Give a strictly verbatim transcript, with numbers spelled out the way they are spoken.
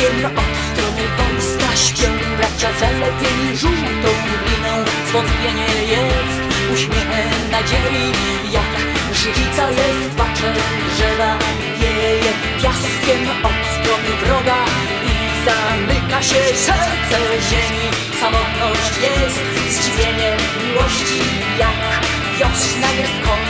piaskiem od strony wojska śpią bracia zalepieni żółtą liną. Zwątpienie jest uśmiechem nadziei, jak żywica jest w bacze drzewa. Wieje piaskiem od strony wroga i zamyka się serce ziemi. Samotność jest zdziwieniem miłości, jak wiosna jest kołem.